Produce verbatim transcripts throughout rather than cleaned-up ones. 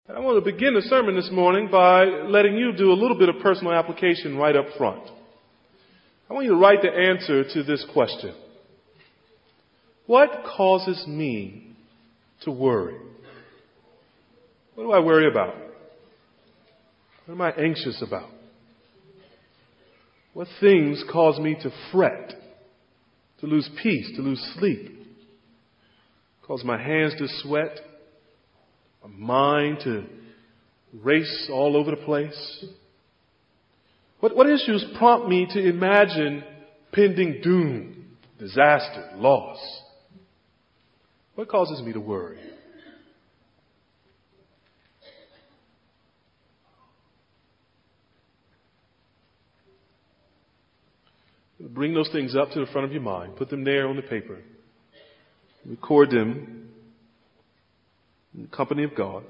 And I want to begin the sermon this morning by letting you do a little bit of personal application right up front. I want you to write the answer to this question. What causes me to worry? What do I worry about? What am I anxious about? What things cause me to fret, to lose peace, to lose sleep? Cause my hands to sweat, my mind to race all over the place? What, what issues prompt me to imagine pending doom, disaster, loss? What causes me to worry? Bring those things up to the front of your mind. Put them there on the paper. Record them in the company of God.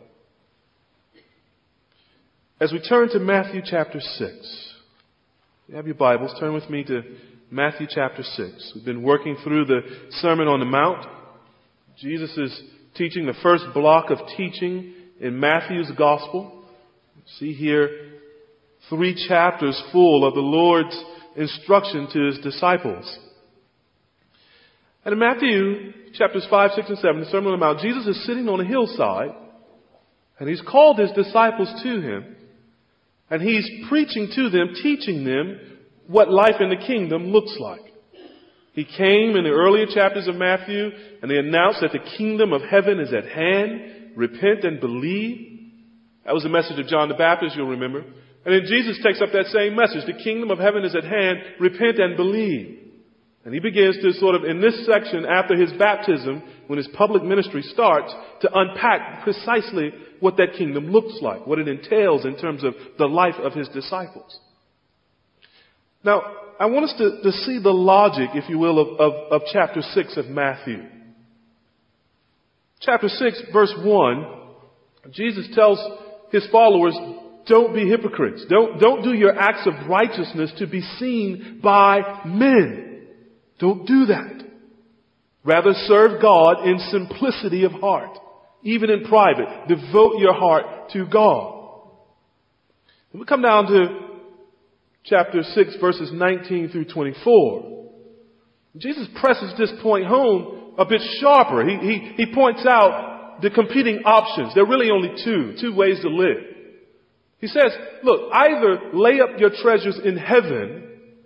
As we turn to Matthew chapter six, if you have your Bibles, turn with me to Matthew chapter six. We've been working through the Sermon on the Mount. Jesus is teaching the first block of teaching in Matthew's Gospel. See here three chapters full of the Lord's instruction to His disciples. And in Matthew chapters five, six, and seven, the Sermon on the Mount, Jesus is sitting on a hillside and He's called His disciples to Him and He's preaching to them, teaching them what life in the kingdom looks like. He came in the earlier chapters of Matthew and He announced that the kingdom of heaven is at hand. Repent and believe. That was the message of John the Baptist, you'll remember. And then Jesus takes up that same message. The kingdom of heaven is at hand. Repent and believe. And He begins to sort of, in this section, after His baptism, when His public ministry starts, to unpack precisely what that kingdom looks like, what it entails in terms of the life of His disciples. Now, I want us to, to see the logic, if you will, of, of, of chapter six of Matthew. Chapter six, verse one, Jesus tells His followers, don't be hypocrites. Don't, don't do your acts of righteousness to be seen by men. Don't do that. Rather serve God in simplicity of heart. Even in private. Devote your heart to God. And we come down to chapter six, verses nineteen through twenty-four. Jesus presses this point home a bit sharper. He, he, he points out the competing options. There are really only two, two ways to live. He says, look, either lay up your treasures in heaven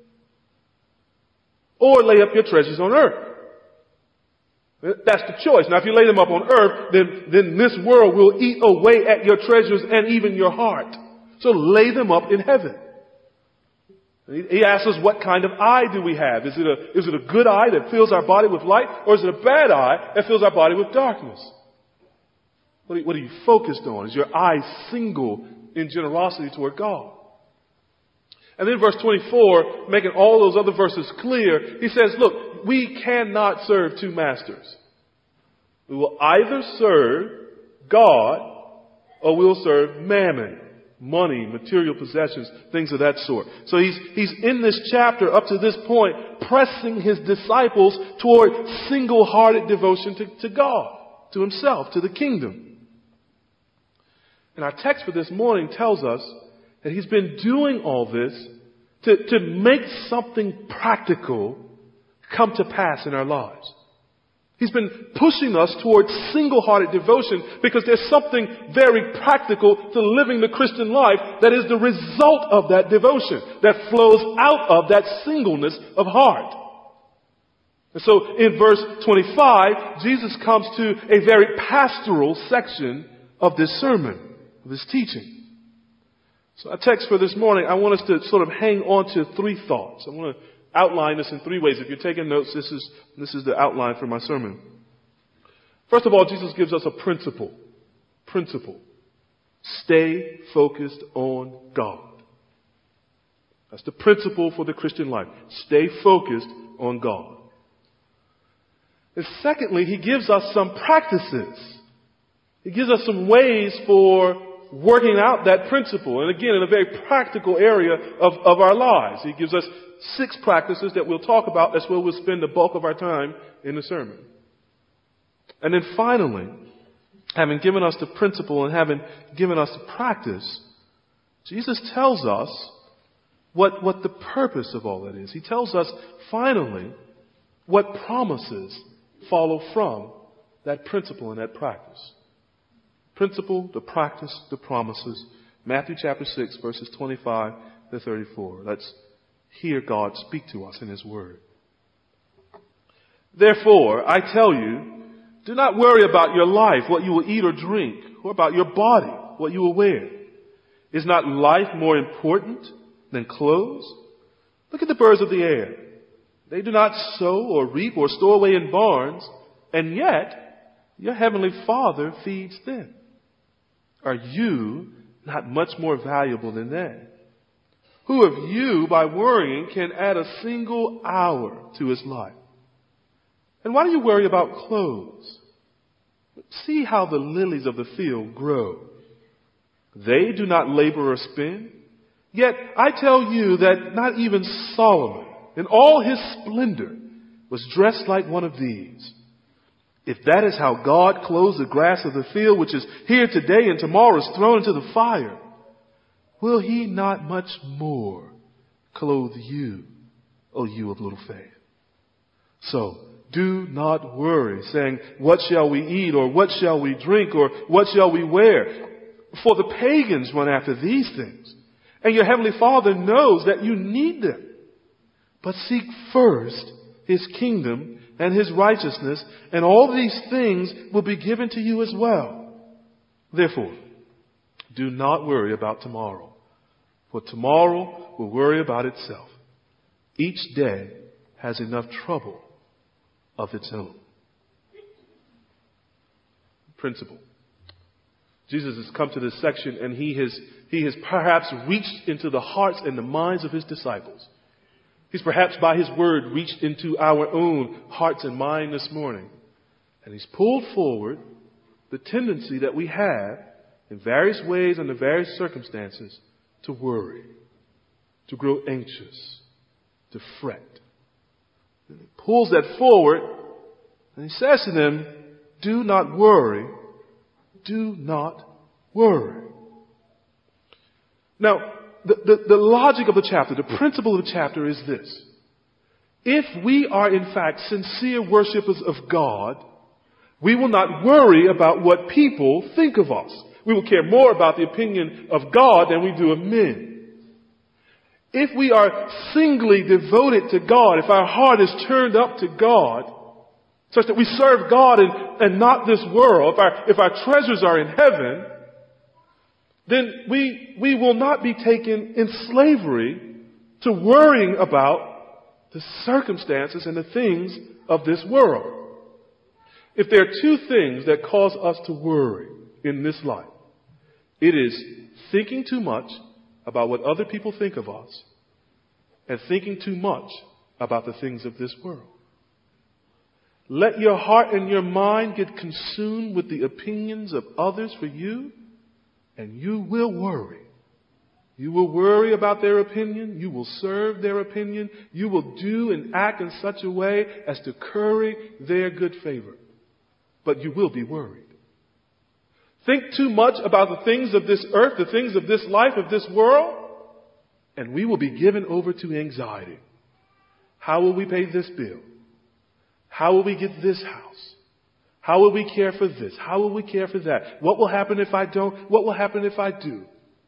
or lay up your treasures on earth. That's the choice. Now, if you lay them up on earth, then, then this world will eat away at your treasures and even your heart. So lay them up in heaven. He asks us, what kind of eye do we have? Is it a, is it a good eye that fills our body with light, or is it a bad eye that fills our body with darkness? What are you, what are you focused on? Is your eye single in generosity toward God? And then verse twenty-four, making all those other verses clear, he says, look, we cannot serve two masters. We will either serve God or we'll serve mammon, money, material possessions, things of that sort. So he's, he's in this chapter up to this point pressing his disciples toward single-hearted devotion to, to God, to Himself, to the kingdom. And our text for this morning tells us that He's been doing all this to, to make something practical come to pass in our lives. He's been pushing us towards single-hearted devotion because there's something very practical to living the Christian life that is the result of that devotion, that flows out of that singleness of heart. And so in verse twenty-five, Jesus comes to a very pastoral section of this sermon, of this teaching. So our text for this morning, I want us to sort of hang on to three thoughts. I want to outline this in three ways. If you're taking notes, this is, this is the outline for my sermon. First of all, Jesus gives us a principle. Principle. Stay focused on God. That's the principle for the Christian life. Stay focused on God. And secondly, He gives us some practices. He gives us some ways for working out that principle. And again, in a very practical area of, of our lives. He gives us six practices that we'll talk about. That's where we'll spend the bulk of our time in the sermon. And then finally, having given us the principle and having given us the practice, Jesus tells us what, what the purpose of all that is. He tells us, finally, what promises follow from that principle and that practice. Principle, the practice, the promises. Matthew chapter six, verses twenty-five to thirty-four. Let's hear God speak to us in His Word. Therefore, I tell you, do not worry about your life, what you will eat or drink, or about your body, what you will wear. Is not life more important than clothes? Look at the birds of the air. They do not sow or reap or store away in barns, and yet your heavenly Father feeds them. Are you not much more valuable than they? Who of you, by worrying, can add a single hour to his life? And why do you worry about clothes? See how the lilies of the field grow. They do not labor or spin. Yet I tell you that not even Solomon, in all his splendor, was dressed like one of these. If that is how God clothes the grass of the field, which is here today and tomorrow is thrown into the fire, will He not much more clothe you, O you of little faith? So do not worry, saying, what shall we eat, or what shall we drink, or what shall we wear? For the pagans run after these things, and your heavenly Father knows that you need them. But seek first His kingdom and His righteousness, and all these things will be given to you as well. Therefore, do not worry about tomorrow, for tomorrow will worry about itself. Each day has enough trouble of its own. Principle. Jesus has come to this section, and he has, he has perhaps reached into the hearts and the minds of His disciples. He's perhaps by His word reached into our own hearts and mind this morning. And He's pulled forward the tendency that we have in various ways under various circumstances to worry, to grow anxious, to fret. And He pulls that forward and He says to them, do not worry, do not worry. Now, The, the, the logic of the chapter, the principle of the chapter is this. If we are in fact sincere worshipers of God, we will not worry about what people think of us. We will care more about the opinion of God than we do of men. If we are singly devoted to God, if our heart is turned up to God, such that we serve God and, and not this world, if our, if our treasures are in heaven, then we, we will not be taken in slavery to worrying about the circumstances and the things of this world. If there are two things that cause us to worry in this life, it is thinking too much about what other people think of us and thinking too much about the things of this world. Let your heart and your mind get consumed with the opinions of others for you, and you will worry. You will worry about their opinion. You will serve their opinion. You will do and act in such a way as to curry their good favor. But you will be worried. Think too much about the things of this earth, the things of this life, of this world, and we will be given over to anxiety. How will we pay this bill? How will we get this house? How will we care for this? How will we care for that? What will happen if I don't? What will happen if I do?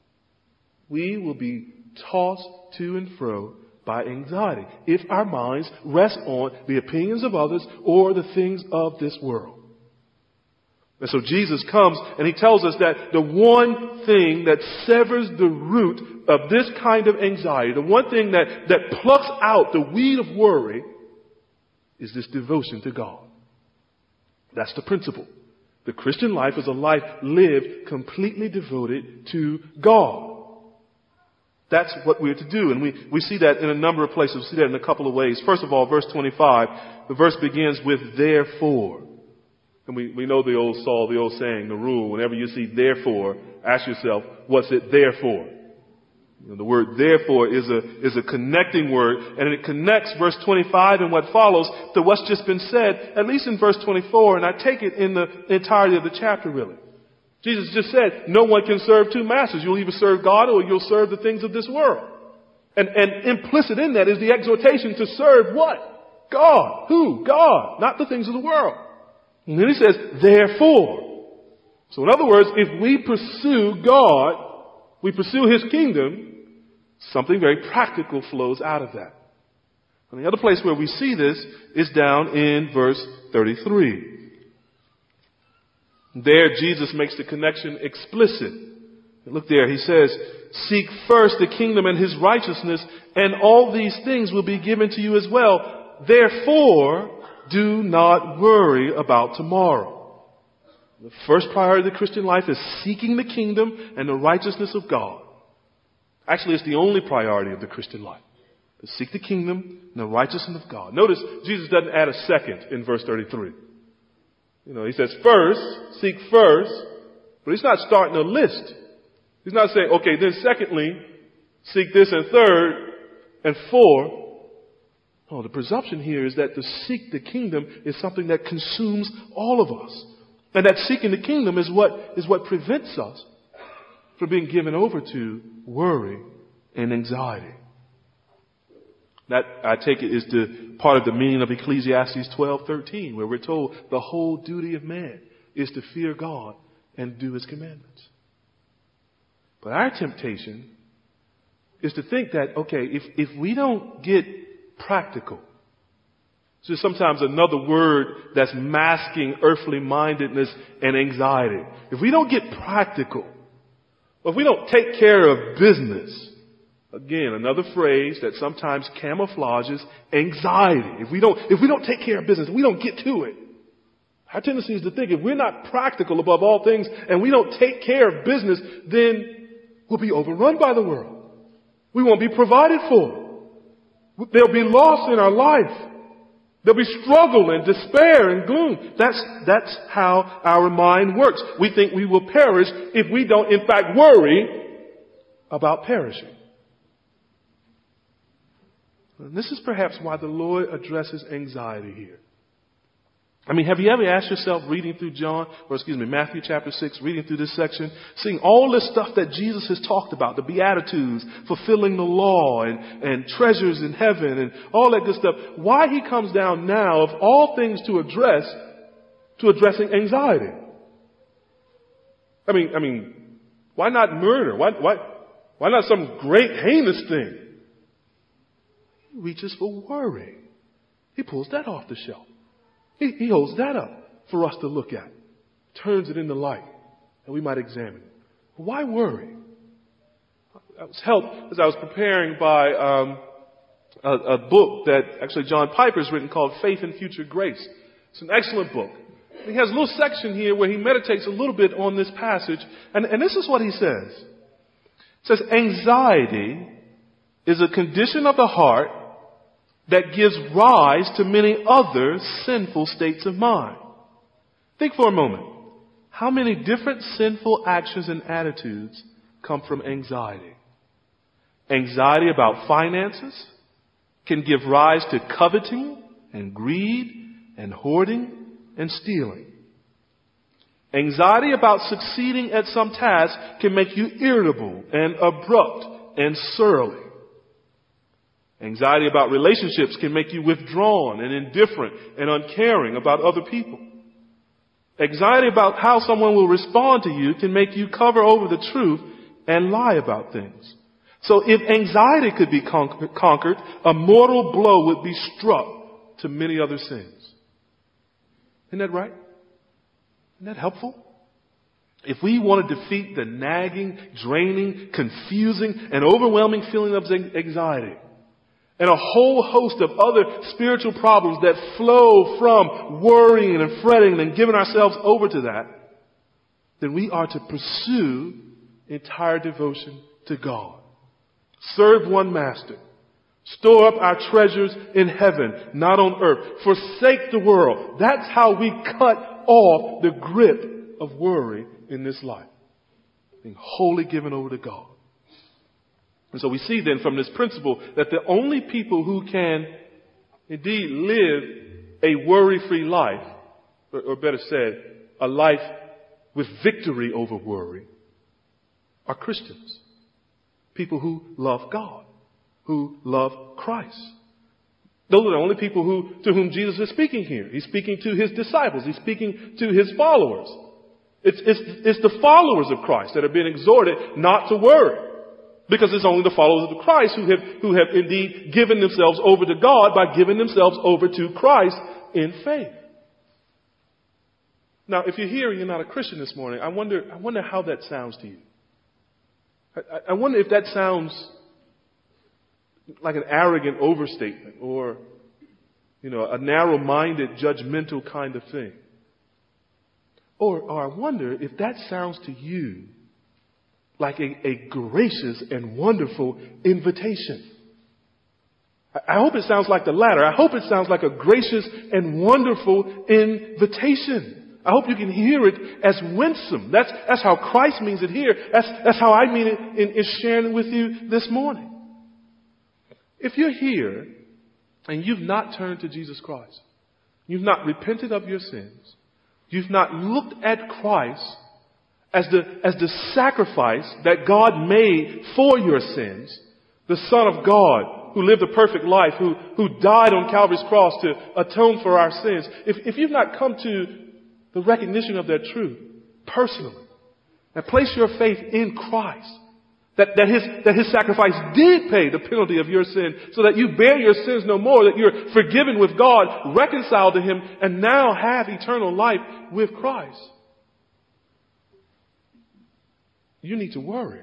We will be tossed to and fro by anxiety if our minds rest on the opinions of others or the things of this world. And so Jesus comes and He tells us that the one thing that severs the root of this kind of anxiety, the one thing that, that plucks out the weed of worry, is this devotion to God. That's the principle. The Christian life is a life lived completely devoted to God. That's what we're to do. And we, we see that in a number of places. We see that in a couple of ways. First of all, verse twenty-five, the verse begins with therefore. And we, we know the old saw, the old saying, the rule. Whenever you see therefore, ask yourself, what's it there for? You know, the word therefore is a, is a connecting word, and it connects verse twenty-five and what follows to what's just been said, at least in verse twenty-four, and I take it in the entirety of the chapter really. Jesus just said, no one can serve two masters. You'll either serve God or you'll serve the things of this world. And, and implicit in that is the exhortation to serve what? God. Who? God. Not the things of the world. And then he says, therefore. So in other words, if we pursue God, we pursue His kingdom, something very practical flows out of that. And the other place where we see this is down in verse thirty-three. There Jesus makes the connection explicit. Look there, he says, seek first the kingdom and His righteousness, and all these things will be given to you as well. Therefore, do not worry about tomorrow. The first priority of the Christian life is seeking the kingdom and the righteousness of God. Actually, it's the only priority of the Christian life. To seek the kingdom and the righteousness of God. Notice Jesus doesn't add a second in verse thirty-three. You know, he says first, seek first, but he's not starting a list. He's not saying, okay, then secondly, seek this, and third, and fourth. Oh, the presumption here is that to seek the kingdom is something that consumes all of us. And that seeking the kingdom is what, is what prevents us from being given over to worry and anxiety. That, I take it, is the part of the meaning of Ecclesiastes twelve thirteen, where we're told the whole duty of man is to fear God and do His commandments. But our temptation is to think that, okay, if, if we don't get practical, it's just sometimes another word that's masking earthly mindedness and anxiety. If we don't get practical, or if we don't take care of business, again, another phrase that sometimes camouflages anxiety. If we don't, if we don't take care of business, we don't get to it. Our tendency is to think if we're not practical above all things and we don't take care of business, then we'll be overrun by the world. We won't be provided for. There'll be loss in our life. There'll be struggle and despair and gloom. That's, that's how our mind works. We think we will perish if we don't, in fact, worry about perishing. And this is perhaps why the Lord addresses anxiety here. I mean, have you ever asked yourself, reading through John, or excuse me, Matthew chapter six, reading through this section, seeing all this stuff that Jesus has talked about, the Beatitudes, fulfilling the law, and, and treasures in heaven, and all that good stuff, why He comes down now, of all things to address, to addressing anxiety? I mean, I mean, why not murder? Why, why, why not some great heinous thing? He reaches for worry. He pulls that off the shelf. He, he holds that up for us to look at, turns it into light, and we might examine it. Why worry? I was helped as I was preparing by um, a, a book that actually John Piper's written called Faith and Future Grace. It's an excellent book. He has a little section here where he meditates a little bit on this passage, and, and this is what he says. It says, anxiety is a condition of the heart that gives rise to many other sinful states of mind. Think for a moment. How many different sinful actions and attitudes come from anxiety? Anxiety about finances can give rise to coveting and greed and hoarding and stealing. Anxiety about succeeding at some task can make you irritable and abrupt and surly. Anxiety about relationships can make you withdrawn and indifferent and uncaring about other people. Anxiety about how someone will respond to you can make you cover over the truth and lie about things. So if anxiety could be con- conquered, a mortal blow would be struck to many other sins. Isn't that right? Isn't that helpful? If we want to defeat the nagging, draining, confusing, and overwhelming feeling of anxiety, and a whole host of other spiritual problems that flow from worrying and fretting and giving ourselves over to that, then we are to pursue entire devotion to God. Serve one master. Store up our treasures in heaven, not on earth. Forsake the world. That's how we cut off the grip of worry in this life. Being wholly given over to God. And so we see then from this principle that the only people who can indeed live a worry-free life, or, or better said, a life with victory over worry, are Christians. People who love God, who love Christ. Those are the only people who, to whom Jesus is speaking here. He's speaking to his disciples. He's speaking to his followers. It's, it's, it's the followers of Christ that are being exhorted not to worry. Because it's only the followers of Christ who have, who have indeed given themselves over to God by giving themselves over to Christ in faith. Now, if you're here and you're not a Christian this morning, I wonder, I wonder how that sounds to you. I, I wonder if that sounds like an arrogant overstatement or, you know, a narrow-minded, judgmental kind of thing. Or, or I wonder if that sounds to you like a, a gracious and wonderful invitation. I, I hope it sounds like the latter. I hope it sounds like a gracious and wonderful invitation. I hope you can hear it as winsome. That's, that's how Christ means it here. That's, that's how I mean it in, in sharing it with you this morning. If you're here and you've not turned to Jesus Christ, you've not repented of your sins, you've not looked at Christ as the, as the sacrifice that God made for your sins, the Son of God who lived a perfect life, who, who died on Calvary's cross to atone for our sins. If, if you've not come to the recognition of that truth personally, and place your faith in Christ, that, that his, that his sacrifice did pay the penalty of your sin so that you bear your sins no more, that you're forgiven with God, reconciled to him, and now have eternal life with Christ. You need to worry.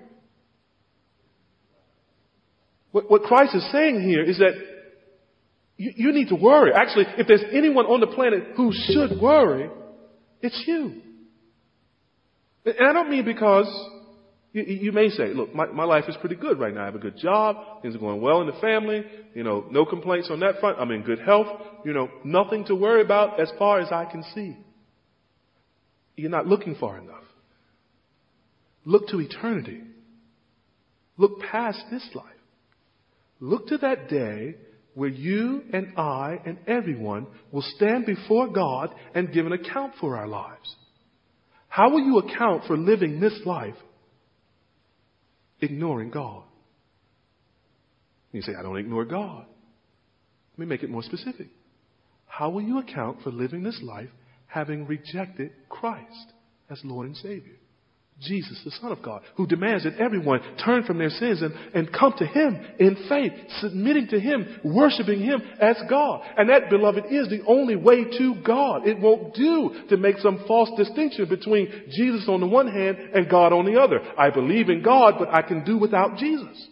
What, what Christ is saying here is that you, you need to worry. Actually, if there's anyone on the planet who should worry, it's you. And I don't mean because you, you may say, look, my, my life is pretty good right now. I have a good job. Things are going well in the family. You know, no complaints on that front. I'm in good health. You know, nothing to worry about as far as I can see. You're not looking far enough. Look to eternity. Look past this life. Look to that day where you and I and everyone will stand before God and give an account for our lives. How will you account for living this life ignoring God? You say, I don't ignore God. Let me make it more specific. How will you account for living this life having rejected Christ as Lord and Savior? Jesus, the Son of God, who demands that everyone turn from their sins and, and come to him in faith, submitting to him, worshiping him as God. And that, beloved, is the only way to God. It won't do to make some false distinction between Jesus on the one hand and God on the other. I believe in God, but I can do without Jesus.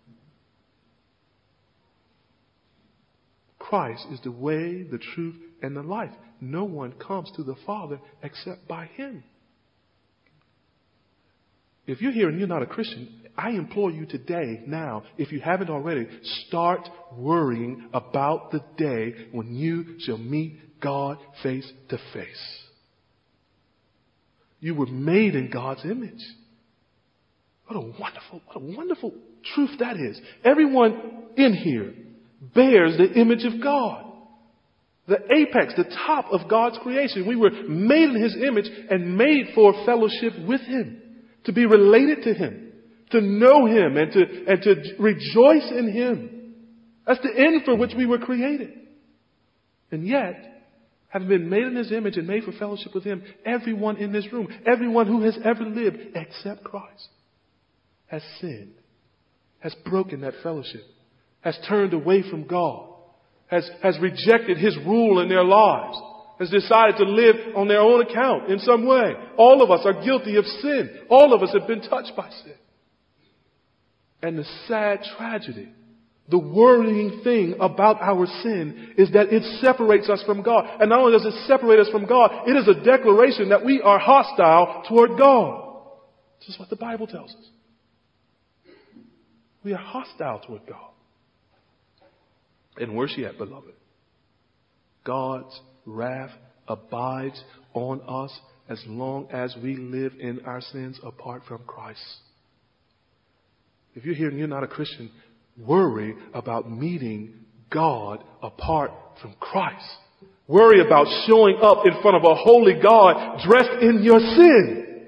Christ is the way, the truth, and the life. No one comes to the Father except by him. If you're here and you're not a Christian, I implore you today, now, if you haven't already, start worrying about the day when you shall meet God face to face. You were made in God's image. What a wonderful, what a wonderful truth that is. Everyone in here bears the image of God. The apex, the top of God's creation. We were made in his image and made for fellowship with him. To be related to him, to know him, and to, and to rejoice in him. That's the end for which we were created. And yet, having been made in his image and made for fellowship with him, everyone in this room, everyone who has ever lived except Christ, has sinned, has broken that fellowship, has turned away from God, has, has rejected his rule in their lives, has decided to live on their own account in some way. All of us are guilty of sin. All of us have been touched by sin. And the sad tragedy, the worrying thing about our sin is that it separates us from God. And not only does it separate us from God, it is a declaration that we are hostile toward God. This is what the Bible tells us. We are hostile toward God. And worse yet, beloved, God's wrath abides on us as long as we live in our sins apart from Christ. If you're here and you're not a Christian, worry about meeting God apart from Christ. Worry about showing up in front of a holy God dressed in your sin.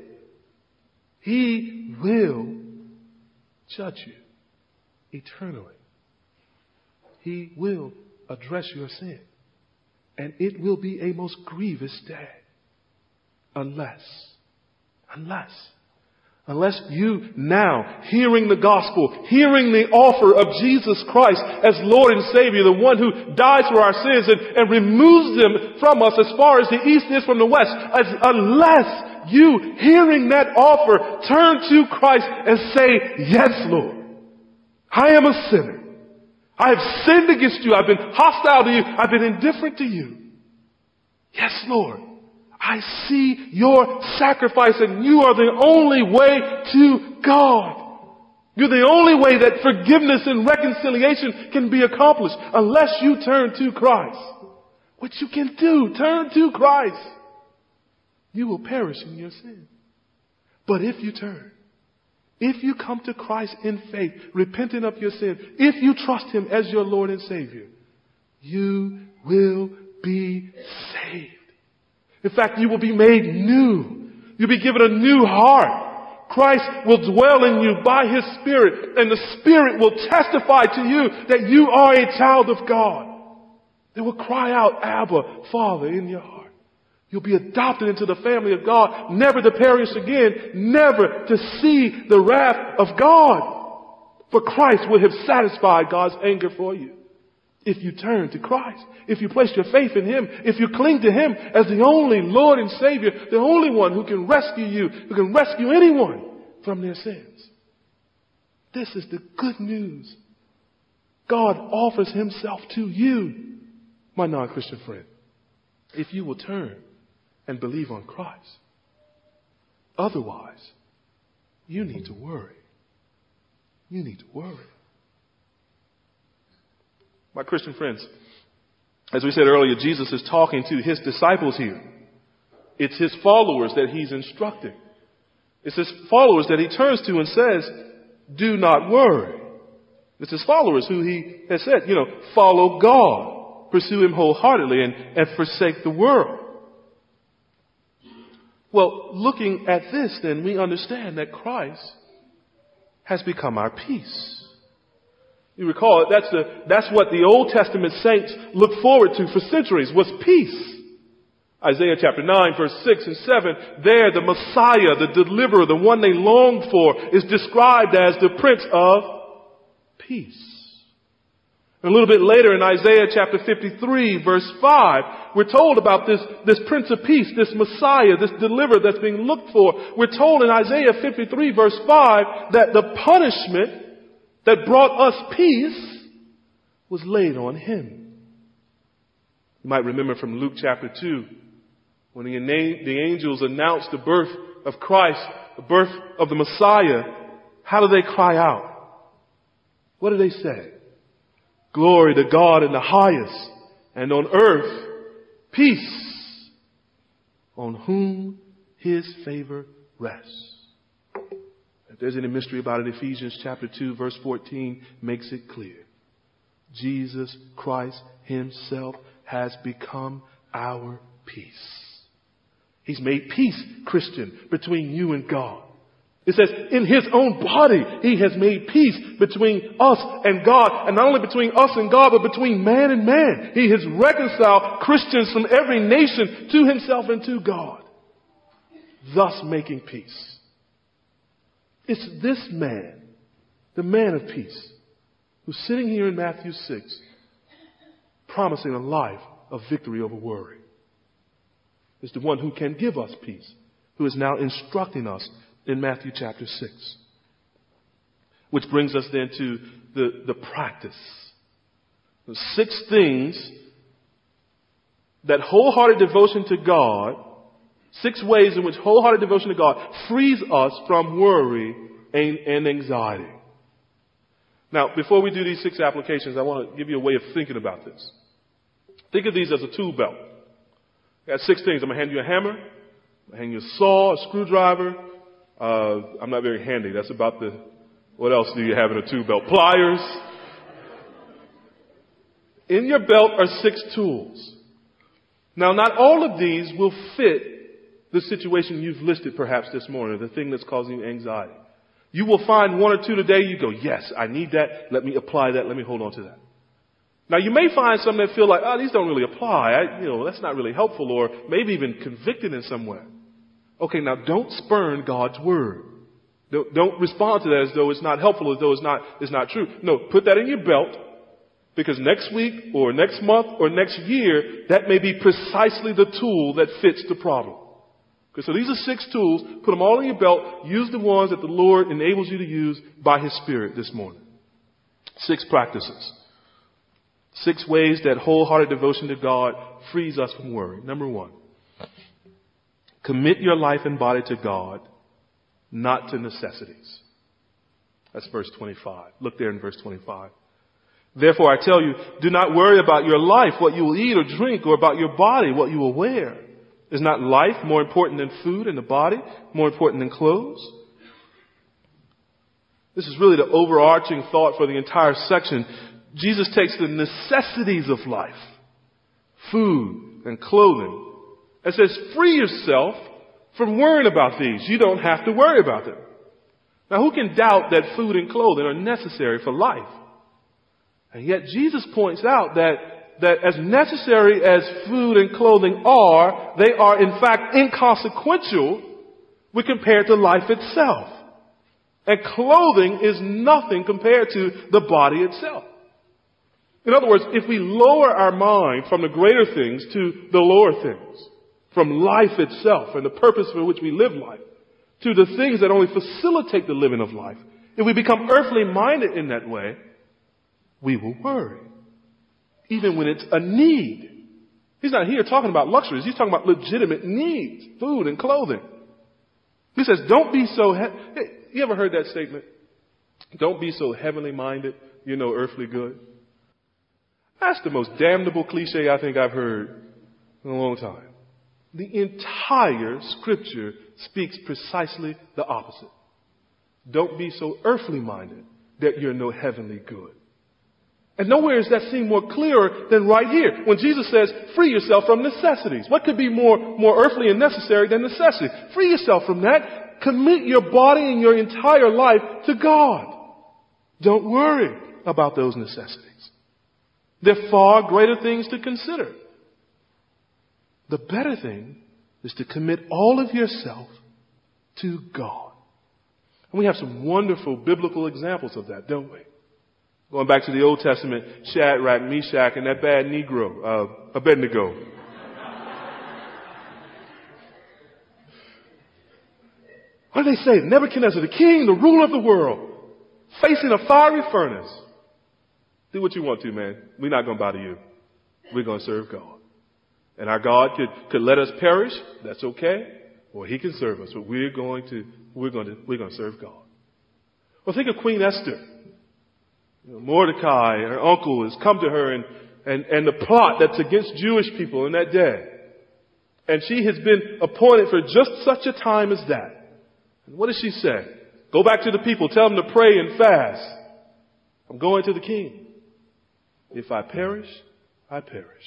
He will judge you eternally. He will address your sin. And it will be a most grievous day. Unless, unless, unless you now, hearing the gospel, hearing the offer of Jesus Christ as Lord and Savior, the one who dies for our sins and, and removes them from us as far as the east is from the west, as, unless you, hearing that offer, turn to Christ and say, yes, Lord, I am a sinner. I have sinned against you. I've been hostile to you. I've been indifferent to you. Yes, Lord. I see your sacrifice and you are the only way to God. You're the only way that forgiveness and reconciliation can be accomplished unless you turn to Christ. Which you can do. Turn to Christ. You will perish in your sin. But if you turn, if you come to Christ in faith, repenting of your sin, if you trust Him as your Lord and Savior, you will be saved. In fact, you will be made new. You'll be given a new heart. Christ will dwell in you by His Spirit, and the Spirit will testify to you that you are a child of God. They will cry out, Abba, Father, in your heart. You'll be adopted into the family of God, never to perish again, never to see the wrath of God. For Christ will have satisfied God's anger for you. If you turn to Christ, if you place your faith in Him, if you cling to Him as the only Lord and Savior, the only one who can rescue you, who can rescue anyone from their sins. This is the good news. God offers Himself to you, my non-Christian friend, if you will turn and believe on Christ. Otherwise, you need to worry. You need to worry. My Christian friends, as we said earlier, Jesus is talking to His disciples here. It's His followers that He's instructing. It's His followers that He turns to and says, do not worry. It's His followers who He has said, you know, follow God, pursue Him wholeheartedly, and, and forsake the world. Well, looking at this, then, we understand that Christ has become our peace. You recall, that's the, that's what the Old Testament saints looked forward to for centuries, was peace. Isaiah chapter nine, verse six and seven, there the Messiah, the deliverer, the one they longed for, is described as the Prince of Peace. And a little bit later in Isaiah chapter fifty-three, verse five, we're told about this, this Prince of Peace, this Messiah, this deliverer that's being looked for. We're told in Isaiah fifty-three, verse five, that the punishment that brought us peace was laid on Him. You might remember from Luke chapter two, when the, the angels announced the birth of Christ, the birth of the Messiah, how do they cry out? What do they say? Glory to God in the highest, and on earth, peace, on whom His favor rests. If there's any mystery about it, Ephesians chapter two, verse fourteen makes it clear. Jesus Christ Himself has become our peace. He's made peace, Christian, between you and God. It says, in His own body, He has made peace between us and God. And not only between us and God, but between man and man. He has reconciled Christians from every nation to Himself and to God, thus making peace. It's this man, the man of peace, who's sitting here in Matthew six, promising a life of victory over worry. It's the one who can give us peace, who is now instructing us in Matthew chapter six. Which brings us then to the, the practice. The six things that wholehearted devotion to God, six ways in which wholehearted devotion to God frees us from worry and, and anxiety. Now, before we do these six applications, I want to give you a way of thinking about this. Think of these as a tool belt. I got six things. I'm going to hand you a hammer. I'm going to hand you a saw, a screwdriver. Uh, I'm not very handy. That's about the What else do you have in a tool belt? Pliers. In your belt are six tools. Now, not all of these will fit the situation you've listed perhaps this morning, the thing that's causing you anxiety. You will find one or two today, you go, yes, I need that. Let me apply that. Let me hold on to that. Now, you may find some that feel like, oh, these don't really apply. I, you know, that's not really helpful, or maybe even convicted in some way. Okay, now don't spurn God's word. Don't, don't respond to that as though it's not helpful, as though it's not, it's not true. No, put that in your belt, because next week or next month or next year, that may be precisely the tool that fits the problem. Okay, so these are six tools. Put them all in your belt. Use the ones that the Lord enables you to use by His Spirit this morning. Six practices. Six ways that wholehearted devotion to God frees us from worry. Number one, commit your life and body to God, not to necessities. That's verse twenty-five. Look there in verse twenty-five. Therefore, I tell you, do not worry about your life, what you will eat or drink, or about your body, what you will wear. Is not life more important than food, and the body more important than clothes? This is really the overarching thought for the entire section. Jesus takes the necessities of life, food and clothing, and says, free yourself from worrying about these. You don't have to worry about them. Now, who can doubt that food and clothing are necessary for life? And yet Jesus points out that, that as necessary as food and clothing are, they are in fact inconsequential when compared to life itself. And clothing is nothing compared to the body itself. In other words, if we lower our mind from the greater things to the lower things, from life itself and the purpose for which we live life, to the things that only facilitate the living of life, if we become earthly minded in that way, we will worry. Even when it's a need. He's not here talking about luxuries. He's talking about legitimate needs, food and clothing. He says, don't be so, he- hey, you ever heard that statement? Don't be so heavenly minded, you're no earthly good. That's the most damnable cliche I think I've heard in a long time. The entire scripture speaks precisely the opposite. Don't be so earthly minded that you're no heavenly good. And nowhere does that seem more clearer than right here when Jesus says, free yourself from necessities. What could be more, more earthly and necessary than necessity? Free yourself from that. Commit your body and your entire life to God. Don't worry about those necessities. There are far greater things to consider. The better thing is to commit all of yourself to God. And we have some wonderful biblical examples of that, don't we? Going back to the Old Testament, Shadrach, Meshach, and that bad Negro, uh, Abednego. What do they say? Nebuchadnezzar, the king, the ruler of the world, facing a fiery furnace. Do what you want to, man. We're not going to bow to you. We're going to serve God. And our God could, could let us perish. That's okay. Or He can serve us. But we're going to, we're going to, we're going to serve God. Well, think of Queen Esther. You know, Mordecai, her uncle, has come to her and, and, and the plot that's against Jewish people in that day. And she has been appointed for just such a time as that. And what does she say? Go back to the people. Tell them to pray and fast. I'm going to the king. If I perish, I perish.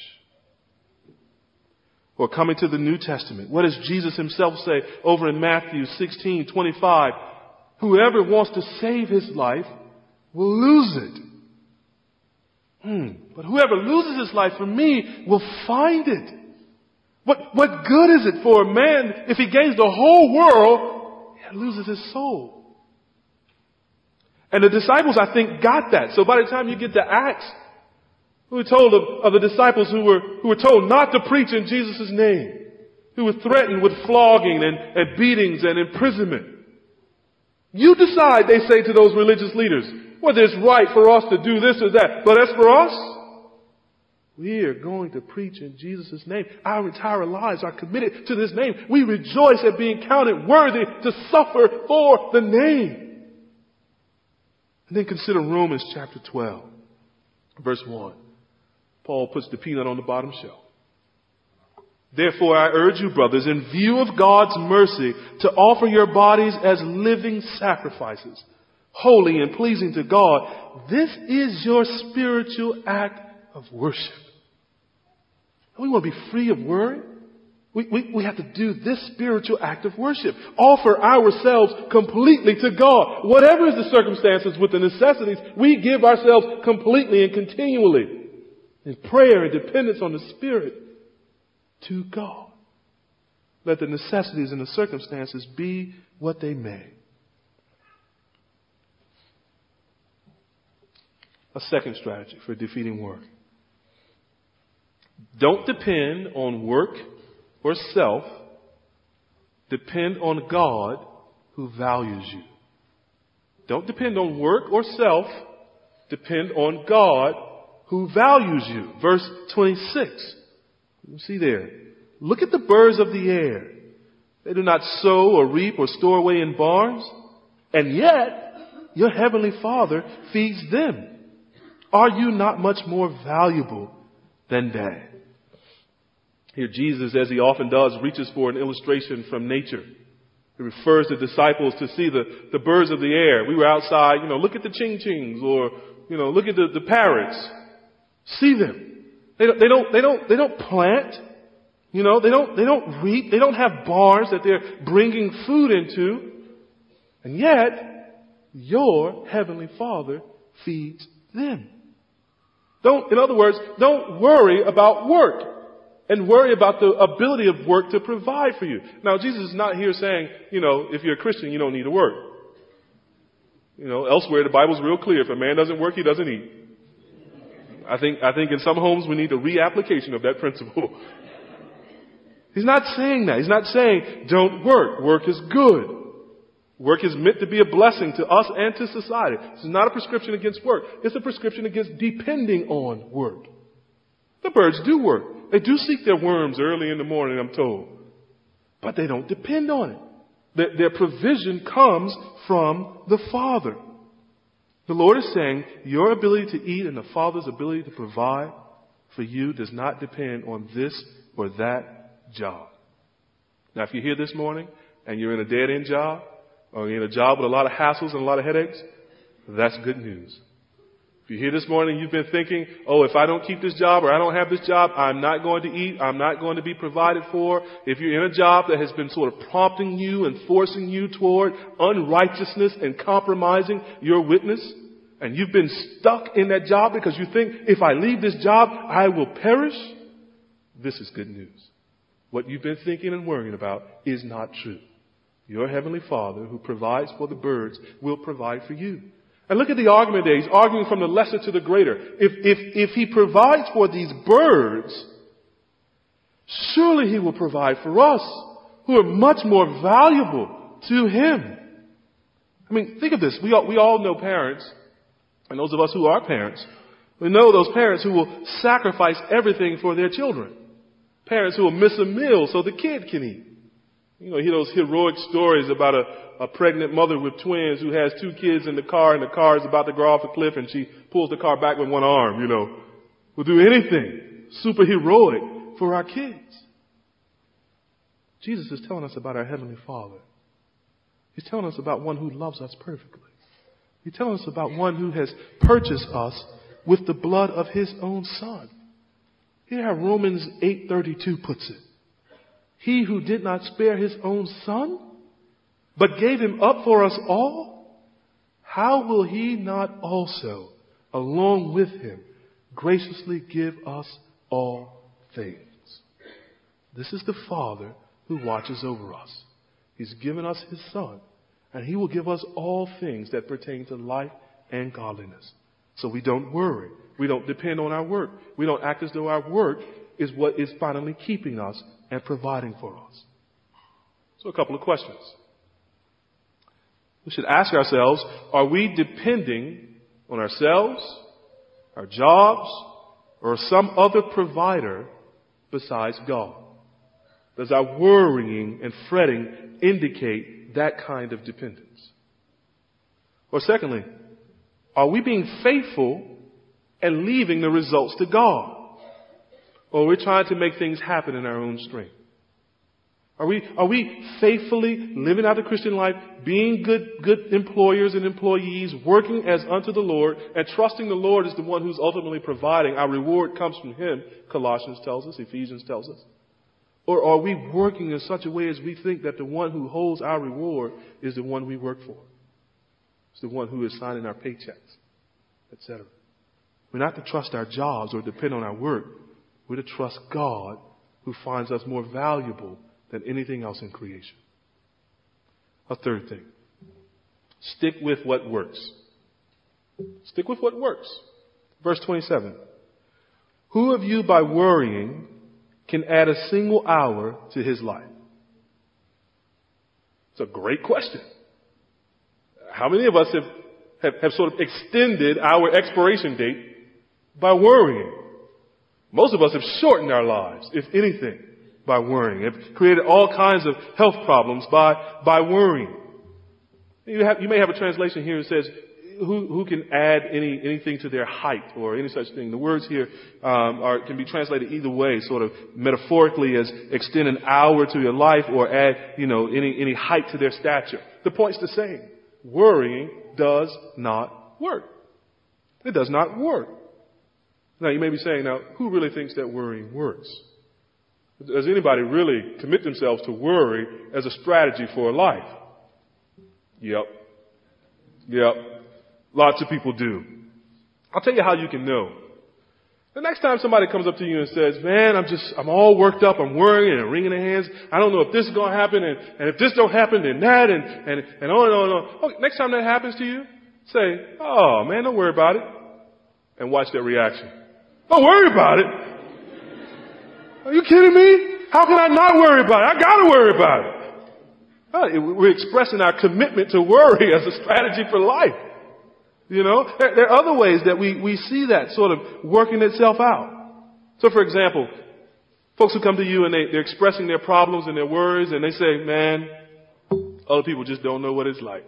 Or coming to the New Testament. What does Jesus Himself say over in Matthew sixteen twenty-five? Whoever wants to save his life will lose it. Hmm. But whoever loses his life for me will find it. What, what good is it for a man if he gains the whole world and loses his soul? And the disciples, I think, got that. So by the time you get to Acts, we were told of, of the disciples who were, who were told not to preach in Jesus' name, who were threatened with flogging and, and beatings and imprisonment. You decide, they say to those religious leaders, whether it's right for us to do this or that. But as for us, we are going to preach in Jesus' name. Our entire lives are committed to this name. We rejoice at being counted worthy to suffer for the name. And then consider Romans chapter twelve, verse one. Paul puts the peanut on the bottom shelf. Therefore, I urge you, brothers, in view of God's mercy, to offer your bodies as living sacrifices, holy and pleasing to God. This is your spiritual act of worship. We want to be free of worry. We, we, we have to do this spiritual act of worship. Offer ourselves completely to God. Whatever is the circumstances with the necessities, we give ourselves completely and continually in prayer and dependence on the Spirit to God. Let the necessities and the circumstances be what they may. A second strategy for defeating worry. Don't depend on work or self. Depend on God who values you. Don't depend on work or self. Depend on God who values you. Verse twenty-six. You see there. Look at the birds of the air. They do not sow or reap or store away in barns, and yet your heavenly Father feeds them. Are you not much more valuable than they? Here Jesus, as he often does, reaches for an illustration from nature. He refers the disciples to see the, the birds of the air. We were outside, you know, look at the ching-chings, or, you know, look at the, the parrots. See them. They don't, they don't, they don't, they don't plant. You know, they don't, they don't reap. They don't have barns that they're bringing food into. And yet, your heavenly Father feeds them. Don't, in other words, don't worry about work and worry about the ability of work to provide for you. Now, Jesus is not here saying, you know, if you're a Christian, you don't need to work. You know, elsewhere the Bible's real clear. If a man doesn't work, he doesn't eat. I think, I think in some homes we need a reapplication of that principle. He's not saying that. He's not saying don't work. Work is good. Work is meant to be a blessing to us and to society. This is not a prescription against work. It's a prescription against depending on work. The birds do work. They do seek their worms early in the morning, I'm told. But they don't depend on it. Their, their provision comes from the Father. The Lord is saying your ability to eat and the Father's ability to provide for you does not depend on this or that job. Now, if you're here this morning and you're in a dead-end job, or you're in a job with a lot of hassles and a lot of headaches, that's good news. If you're here this morning and you've been thinking, oh, if I don't keep this job or I don't have this job, I'm not going to eat, I'm not going to be provided for. If you're in a job that has been sort of prompting you and forcing you toward unrighteousness and compromising your witness, and you've been stuck in that job because you think, if I leave this job, I will perish, this is good news. What you've been thinking and worrying about is not true. Your heavenly Father, who provides for the birds, will provide for you. And look at the argument there. He's arguing from the lesser to the greater. If, if, if he provides for these birds, surely he will provide for us, who are much more valuable to him. I mean, think of this. We all, we all know parents, and those of us who are parents, we know those parents who will sacrifice everything for their children. Parents who will miss a meal so the kid can eat. You know, you hear those heroic stories about a, a pregnant mother with twins who has two kids in the car, and the car is about to go off a cliff, and she pulls the car back with one arm, you know. We'll do anything super heroic for our kids. Jesus is telling us about our Heavenly Father. He's telling us about one who loves us perfectly. He's telling us about one who has purchased us with the blood of his own Son. Hear how Romans eight thirty-two puts it. He who did not spare his own Son, but gave him up for us all, how will he not also, along with him, graciously give us all things? This is the Father who watches over us. He's given us his Son, and he will give us all things that pertain to life and godliness. So we don't worry. We don't depend on our work. We don't act as though our work is what is finally keeping us and providing for us. So a couple of questions. We should ask ourselves, are we depending on ourselves, our jobs, or some other provider besides God? Does our worrying and fretting indicate that kind of dependence? Or secondly, are we being faithful and leaving the results to God? Or we're trying to make things happen in our own strength? Are we, are we faithfully living out the Christian life, being good, good employers and employees, working as unto the Lord, and trusting the Lord is the one who's ultimately providing? Our reward comes from Him, Colossians tells us, Ephesians tells us. Or are we working in such a way as we think that the one who holds our reward is the one we work for? It's the one who is signing our paychecks, et cetera. We're not to trust our jobs or depend on our work. We're to trust God, who finds us more valuable than anything else in creation. A third thing. Stick with what works. Stick with what works. Verse twenty-seven. Who of you by worrying can add a single hour to his life? It's a great question. How many of us have, have, have sort of extended our expiration date by worrying? Most of us have shortened our lives, if anything, by worrying. Have created all kinds of health problems by, by worrying. You have, you may have a translation here that says, who, who can add any, anything to their height or any such thing. The words here, um, are, can be translated either way, sort of metaphorically as extend an hour to your life or add, you know, any, any height to their stature. The point's the same. Worrying does not work. It does not work. Now, you may be saying, now, who really thinks that worrying works? Does anybody really commit themselves to worry as a strategy for life? Yep. Yep. Lots of people do. I'll tell you how you can know. The next time somebody comes up to you and says, man, I'm just, I'm all worked up, I'm worrying and wringing their hands. I don't know if this is going to happen, and, and if this don't happen, then that, and, and, and on and on and on. Oh, next time that happens to you, say, oh man, don't worry about it. And watch their reaction. Don't worry about it. Are you kidding me? How can I not worry about it? I gotta worry about it. Oh, we're expressing our commitment to worry as a strategy for life. You know, there, there are other ways that we, we see that sort of working itself out. So for example, folks who come to you and they, they're expressing their problems and their worries and they say, man, other people just don't know what it's like.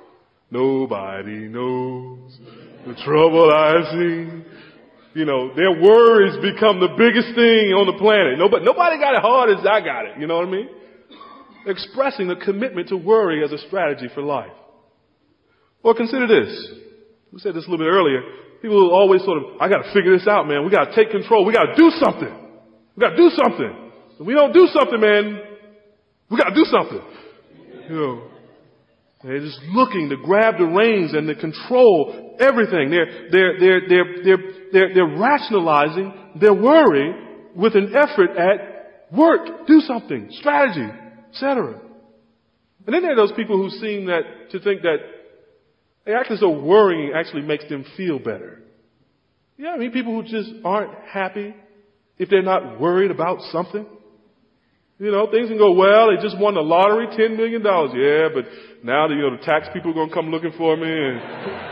Nobody knows the trouble I've seen. You know, their worries become the biggest thing on the planet. Nobody, nobody got it hard as I got it. You know what I mean? Expressing the commitment to worry as a strategy for life. Or consider this. We said this a little bit earlier. People always sort of, I got to figure this out, man. We got to take control. We got to do something. We got to do something. If we don't do something, man, we got to do something. You know, they're just looking to grab the reins and to control everything. They're, they're, they're, they're, they're, they're, they're rationalizing their worry with an effort at work, do something, strategy, et cetera. And then there are those people who seem that, to think that they act as though worrying actually makes them feel better. Yeah, I mean, people who just aren't happy if they're not worried about something. You know, things can go well. They just won the lottery, ten million dollars. Yeah, but now the, you know, the tax people are going to come looking for me. And,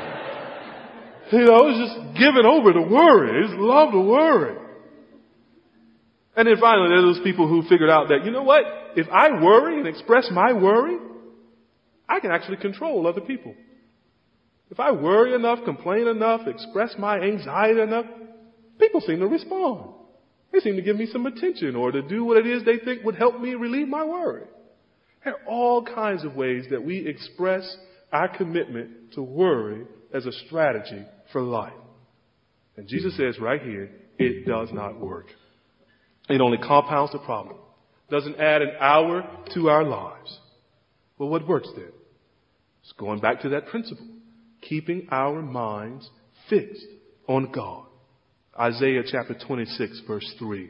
you know, it's just giving over to worry. They just love to worry. And then finally, there are those people who figured out that, you know what? If I worry and express my worry, I can actually control other people. If I worry enough, complain enough, express my anxiety enough, people seem to respond. They seem to give me some attention or to do what it is they think would help me relieve my worry. There are all kinds of ways that we express our commitment to worry as a strategy for life. And Jesus says right here, it does not work. It only compounds the problem. Doesn't add an hour to our lives. Well, what works then? It's going back to that principle. Keeping our minds fixed on God. Isaiah chapter twenty-six verse three.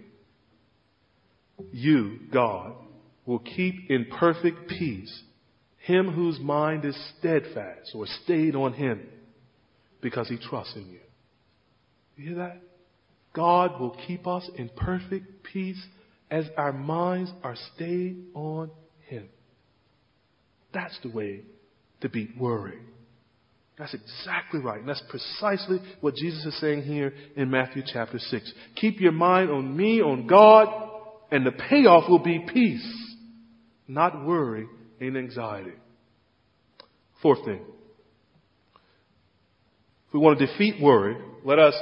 You, God, will keep in perfect peace him whose mind is steadfast or stayed on him because he trusts in you. You hear that? God will keep us in perfect peace as our minds are stayed on him. That's the way to beat worry. That's exactly right. And that's precisely what Jesus is saying here in Matthew chapter six. Keep your mind on me, on God, and the payoff will be peace, not worry and anxiety. Fourth thing. If we want to defeat worry, let us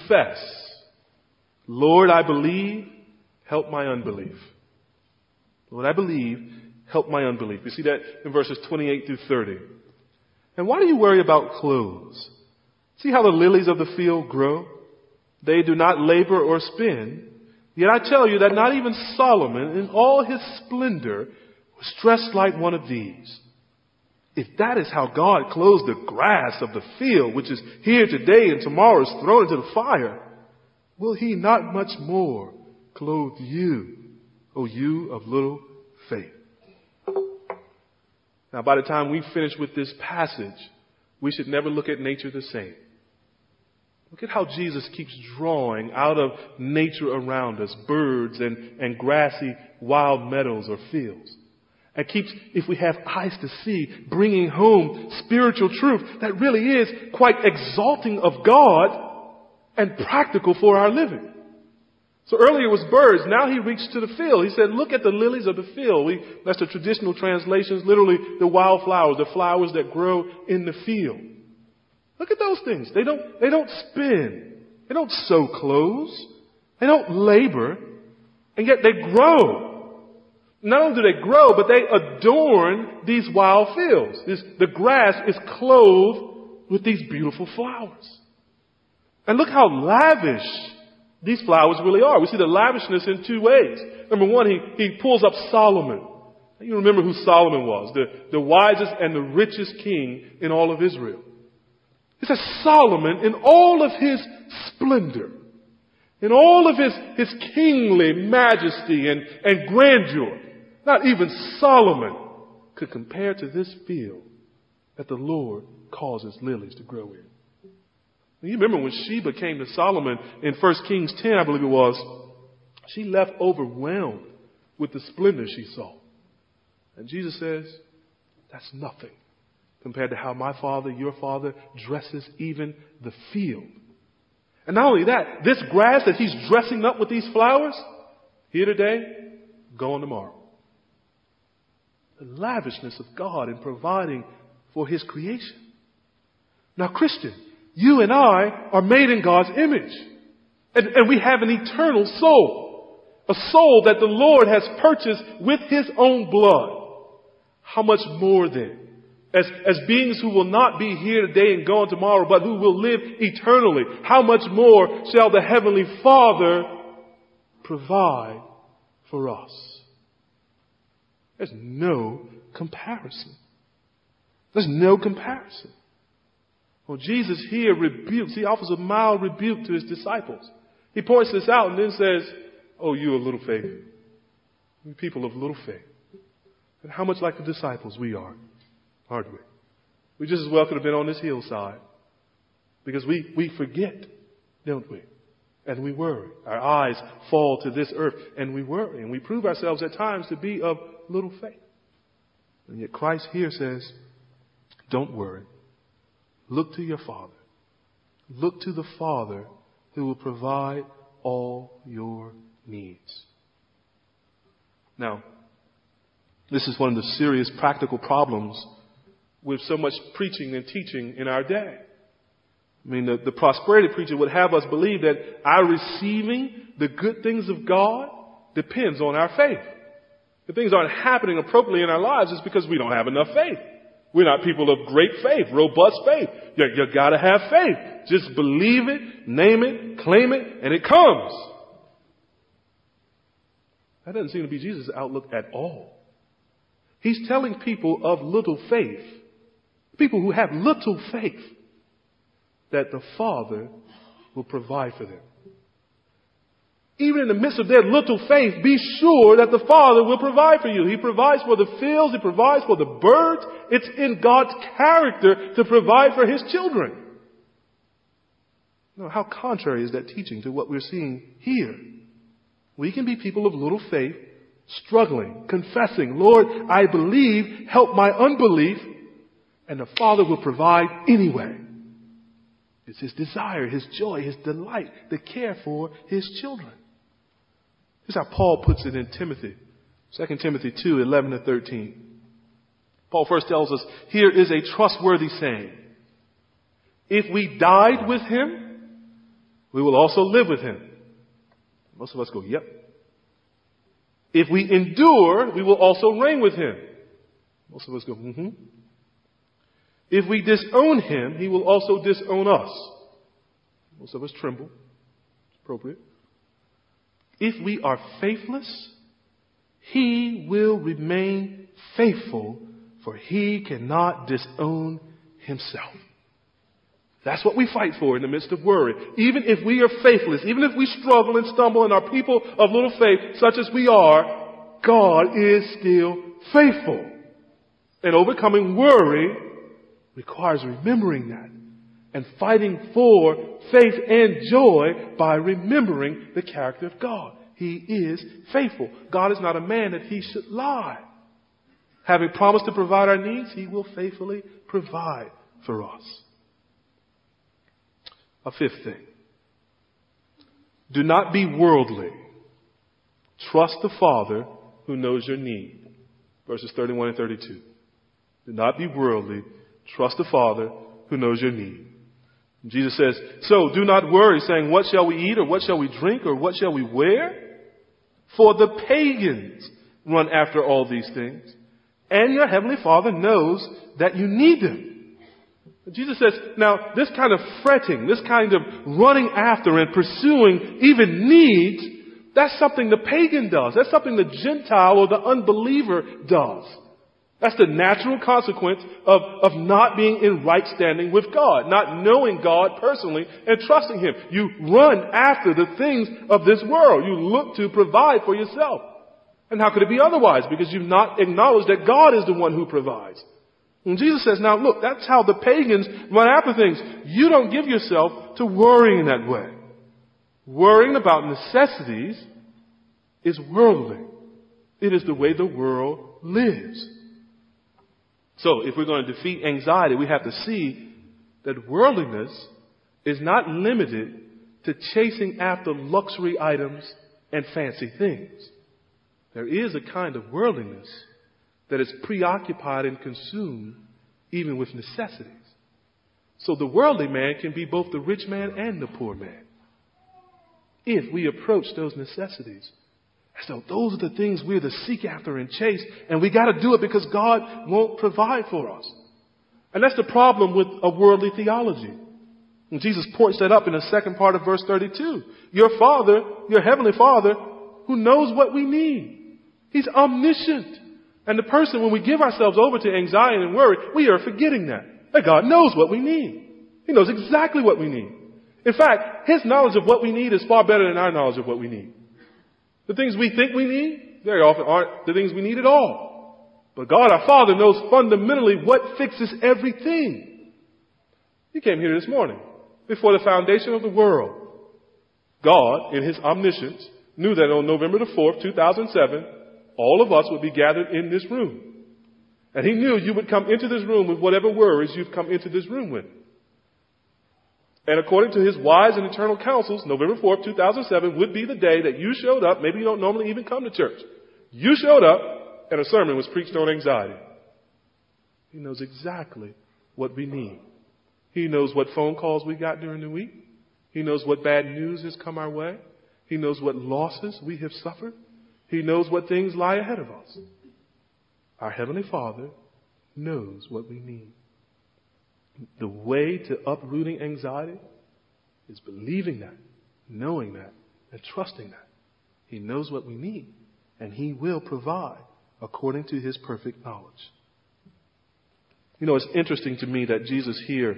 confess. Lord, I believe, help my unbelief. Lord, I believe, help my unbelief. We see that in verses twenty-eight through thirty. And why do you worry about clothes? See how the lilies of the field grow? They do not labor or spin. Yet I tell you that not even Solomon in all his splendor was dressed like one of these. If that is how God clothes the grass of the field, which is here today and tomorrow is thrown into the fire, will he not much more clothe you, O you of little faith? Now, by the time we finish with this passage, we should never look at nature the same. Look at how Jesus keeps drawing out of nature around us, birds and, and grassy wild meadows or fields. And keeps, if we have eyes to see, bringing home spiritual truth that really is quite exalting of God and practical for our living. So earlier it was birds. Now he reached to the field. He said, look at the lilies of the field. We, that's the traditional translations, literally the wildflowers, the flowers that grow in the field. Look at those things. They don't, they don't spin. They don't sew clothes. They don't labor. And yet they grow. Not only do they grow, but they adorn these wild fields. This, the grass is clothed with these beautiful flowers. And look how lavish these flowers really are. We see the lavishness in two ways. Number one, he, he pulls up Solomon. You remember who Solomon was, the, the wisest and the richest king in all of Israel. It says Solomon in all of his splendor, in all of his, his kingly majesty and, and grandeur. Not even Solomon could compare to this field that the Lord causes lilies to grow in. You remember when Sheba came to Solomon in First Kings ten, I believe it was, she left overwhelmed with the splendor she saw. And Jesus says, that's nothing compared to how my father, your father, dresses even the field. And not only that, this grass that he's dressing up with these flowers, here today, gone tomorrow. The lavishness of God in providing for his creation. Now, Christian, you and I are made in God's image. And, and we have an eternal soul. A soul that the Lord has purchased with his own blood. How much more then? As, as beings who will not be here today and gone tomorrow, but who will live eternally, how much more shall the Heavenly Father provide for us? There's no comparison. There's no comparison. Well, Jesus here rebukes, he offers a mild rebuke to his disciples. He points this out and then says, oh, you of little faith. You people of little faith. And how much like the disciples we are, aren't we? We just as well could have been on this hillside. Because we, we forget, don't we? And we worry. Our eyes fall to this earth and we worry. And we prove ourselves at times to be of little faith. And yet Christ here says, don't worry. Look to your Father. Look to the Father who will provide all your needs. Now, this is one of the serious practical problems with so much preaching and teaching in our day. I mean, the, the prosperity preacher would have us believe that our receiving the good things of God depends on our faith. If things aren't happening appropriately in our lives, it's because we don't have enough faith. We're not people of great faith, robust faith. You, you gotta have faith. Just believe it, name it, claim it, and it comes. That doesn't seem to be Jesus' outlook at all. He's telling people of little faith, people who have little faith, that the Father will provide for them. Even in the midst of their little faith, be sure that the Father will provide for you. He provides for the fields. He provides for the birds. It's in God's character to provide for his children. Now, how contrary is that teaching to what we're seeing here? We can be people of little faith, struggling, confessing, Lord, I believe, help my unbelief, and the Father will provide anyway. It's his desire, his joy, his delight to care for his children. Here's how Paul puts it in Timothy. Second Timothy two, eleven to thirteen. Paul first tells us, here is a trustworthy saying. If we died with him, we will also live with him. Most of us go, yep. If we endure, we will also reign with him. Most of us go, mm-hmm. If we disown him, he will also disown us. Most of us tremble. It's appropriate. If we are faithless, he will remain faithful, for he cannot disown himself. That's what we fight for in the midst of worry. Even if we are faithless, even if we struggle and stumble and are people of little faith, such as we are, God is still faithful. And overcoming worry requires remembering that and fighting for faith and joy by remembering the character of God. He is faithful. God is not a man that he should lie. Having promised to provide our needs, he will faithfully provide for us. A fifth thing. Do not be worldly. Trust the Father who knows your need. Verses thirty-one and thirty-two. Do not be worldly. Trust the Father who knows your need. And Jesus says, so do not worry, saying, what shall we eat, or what shall we drink, or what shall we wear? For the pagans run after all these things, and your heavenly Father knows that you need them. Jesus says, now this kind of fretting, this kind of running after and pursuing even needs, that's something the pagan does. That's something the Gentile or the unbeliever does. That's the natural consequence of, of not being in right standing with God, not knowing God personally and trusting him. You run after the things of this world. You look to provide for yourself. And how could it be otherwise? Because you've not acknowledged that God is the one who provides. And Jesus says, now look, that's how the pagans run after things. You don't give yourself to worrying that way. Worrying about necessities is worldly. It is the way the world lives. So if we're going to defeat anxiety, we have to see that worldliness is not limited to chasing after luxury items and fancy things. There is a kind of worldliness that is preoccupied and consumed even with necessities. So the worldly man can be both the rich man and the poor man if we approach those necessities. So those are the things we're to seek after and chase, and we got to do it because God won't provide for us. And that's the problem with a worldly theology. And Jesus points that up in the second part of verse thirty-two. Your Father, your heavenly Father, who knows what we need. He's omniscient. And the person, when we give ourselves over to anxiety and worry, we are forgetting that. That God knows what we need. He knows exactly what we need. In fact, his knowledge of what we need is far better than our knowledge of what we need. The things we think we need very often aren't the things we need at all. But God, our Father, knows fundamentally what fixes everything. You came here this morning before the foundation of the world. God, in his omniscience, knew that on November the fourth, two thousand seven, all of us would be gathered in this room. And he knew you would come into this room with whatever worries you've come into this room with. And according to his wise and eternal counsels, November fourth, two thousand seven would be the day that you showed up. Maybe you don't normally even come to church. You showed up and a sermon was preached on anxiety. He knows exactly what we need. He knows what phone calls we got during the week. He knows what bad news has come our way. He knows what losses we have suffered. He knows what things lie ahead of us. Our Heavenly Father knows what we need. The way to uprooting anxiety is believing that, knowing that, and trusting that. He knows what we need, and he will provide according to his perfect knowledge. You know, it's interesting to me that Jesus here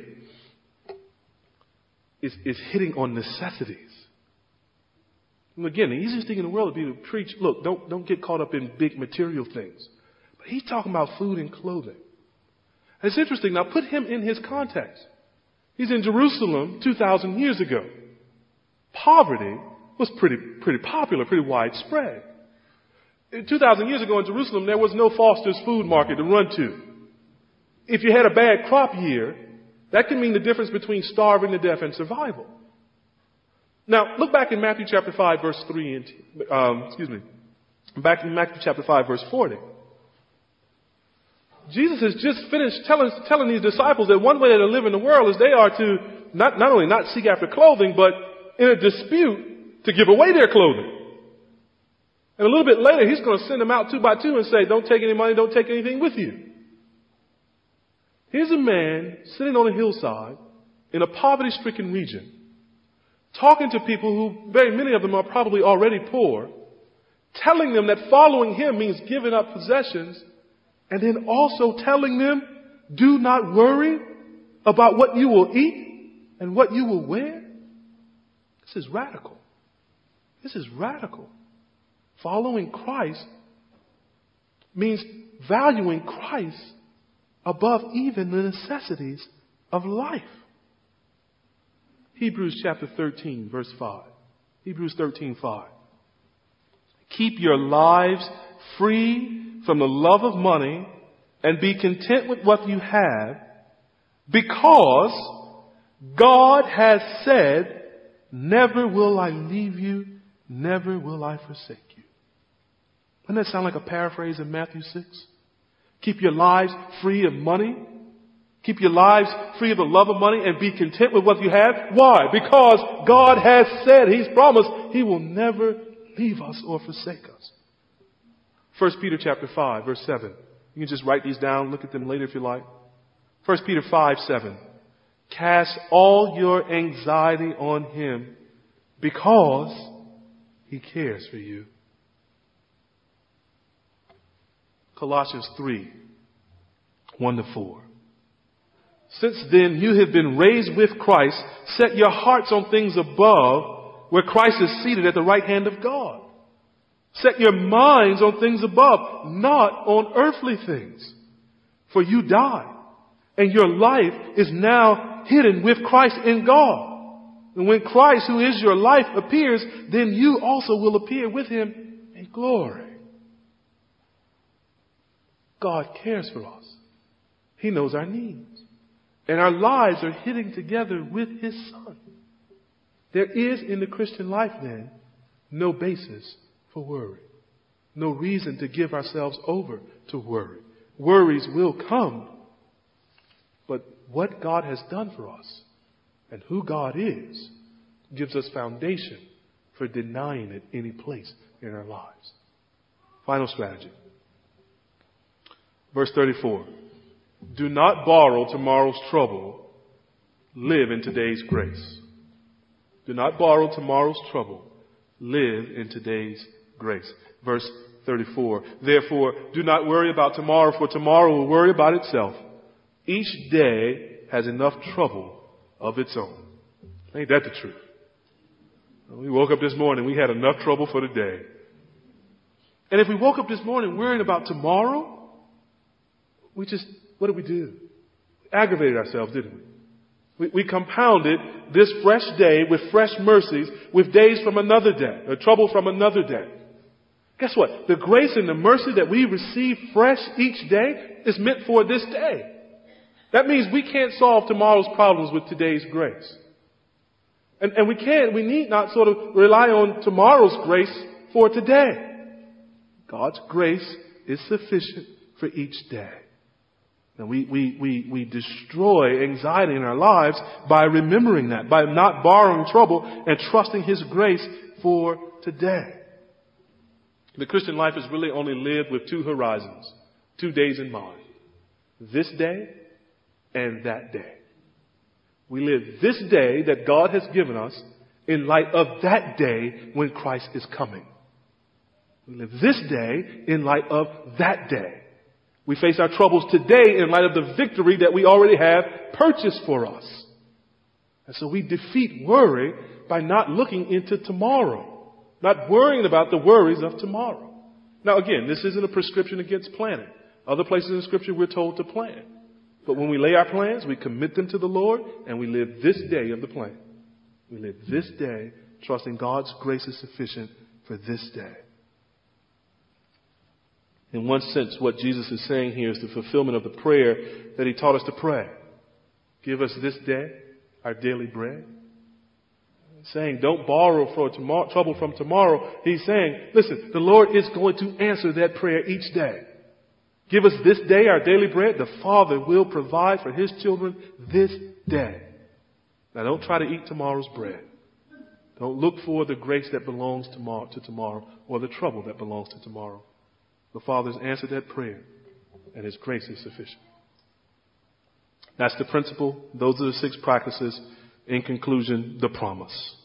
is, is hitting on necessities. And again, the easiest thing in the world would be to preach, look, don't, don't get caught up in big material things. But he's talking about food and clothing. And it's interesting. Now put him in his context. He's in Jerusalem two thousand years ago. Poverty was pretty, pretty popular, pretty widespread. two thousand years ago in Jerusalem, there was no Foster's Food Market to run to. If you had a bad crop year, that can mean the difference between starving to death and survival. Now, look back in Matthew chapter five, verse three, and, um, excuse me, back in Matthew chapter five, verse forty. Jesus has just finished telling, telling these disciples that one way to live in the world is they are to not, not only not seek after clothing, but in a dispute to give away their clothing. And a little bit later, he's going to send them out two by two and say, don't take any money, don't take anything with you. Here's a man sitting on a hillside in a poverty-stricken region, talking to people who, very many of them are probably already poor, telling them that following him means giving up possessions, and then also telling them, do not worry about what you will eat and what you will wear. This is radical. This is radical. Following Christ means valuing Christ above even the necessities of life. Hebrews chapter thirteen, verse five. Hebrews thirteen, five. Keep your lives free from the love of money and be content with what you have, because God has said, never will I leave you, never will I forsake you. Doesn't that sound like a paraphrase of Matthew six? Keep your lives free of money. Keep your lives free of the love of money and be content with what you have. Why? Because God has said, He's promised, He will never leave us or forsake us. First Peter chapter five, verse seven. You can just write these down, look at them later if you like. First Peter five, seven. Cast all your anxiety on Him because He cares for you. Colossians three, one to four. Since then you have been raised with Christ. Set your hearts on things above, where Christ is seated at the right hand of God. Set your minds on things above, not on earthly things. For you died, and your life is now hidden with Christ in God. And when Christ, who is your life, appears, then you also will appear with Him in glory. God cares for us. He knows our needs. And our lives are hidden together with His Son. There is in the Christian life then no basis for worry. No reason to give ourselves over to worry. Worries will come. But what God has done for us and who God is gives us foundation for denying it any place in our lives. Final strategy. Verse thirty-four. Do not borrow tomorrow's trouble. Live in today's grace. Do not borrow tomorrow's trouble. Live in today's grace. Verse thirty-four. Therefore, do not worry about tomorrow, for tomorrow will worry about itself. Each day has enough trouble of its own. Ain't that the truth? We woke up this morning, we had enough trouble for the day. And if we woke up this morning worrying about tomorrow, we just, what did we do? We aggravated ourselves, didn't we? We, we compounded this fresh day with fresh mercies, with days from another day, or trouble from another day. Guess what? The grace and the mercy that we receive fresh each day is meant for this day. That means we can't solve tomorrow's problems with today's grace. And, and we can't, we need not sort of rely on tomorrow's grace for today. God's grace is sufficient for each day. And we, we, we, we destroy anxiety in our lives by remembering that, by not borrowing trouble and trusting His grace for today. The Christian life is really only lived with two horizons, two days in mind. This day and that day. We live this day that God has given us in light of that day when Christ is coming. We live this day in light of that day. We face our troubles today in light of the victory that we already have purchased for us. And so we defeat worry by not looking into tomorrow, not worrying about the worries of tomorrow. Now again, this isn't a prescription against planning. Other places in Scripture we're told to plan. But when we lay our plans, we commit them to the Lord and we live this day of the plan. We live this day trusting God's grace is sufficient for this day. In one sense, what Jesus is saying here is the fulfillment of the prayer that He taught us to pray. Give us this day our daily bread. He's saying, don't borrow for tomorrow, trouble from tomorrow. He's saying, listen, the Lord is going to answer that prayer each day. Give us this day our daily bread. The Father will provide for His children this day. Now don't try to eat tomorrow's bread. Don't look for the grace that belongs tomorrow, to tomorrow or the trouble that belongs to tomorrow. The Father's answered that prayer, and His grace is sufficient. That's the principle. Those are the six practices. In conclusion, the promise.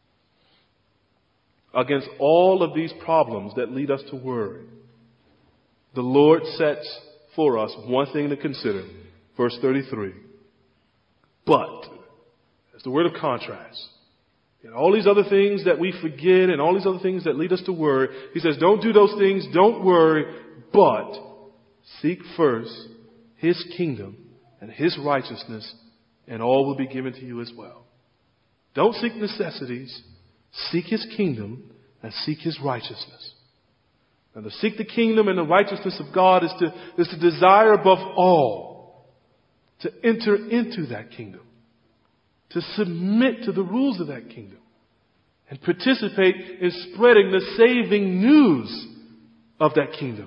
Against all of these problems that lead us to worry, the Lord sets for us one thing to consider. Verse thirty-three. But, that's the word of contrast. And all these other things that we forget and all these other things that lead us to worry, He says, don't do those things, don't worry, but seek first His kingdom and His righteousness, and all will be given to you as well. Don't seek necessities, seek His kingdom and seek His righteousness. And to seek the kingdom and the righteousness of God is to, is to desire above all to enter into that kingdom, to submit to the rules of that kingdom, and participate in spreading the saving news of that kingdom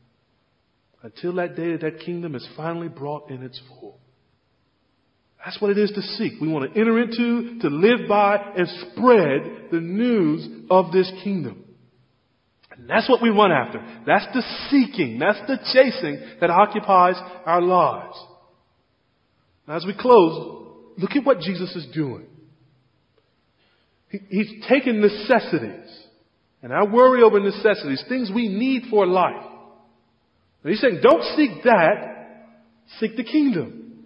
until that day that that kingdom is finally brought in its full. That's what it is to seek. We want to enter into, to live by, and spread the news of this kingdom. And that's what we run after. That's the seeking. That's the chasing that occupies our lives. Now, as we close, look at what Jesus is doing. He, he's taken necessities. And I worry over necessities, things we need for life. And He's saying, don't seek that, seek the kingdom.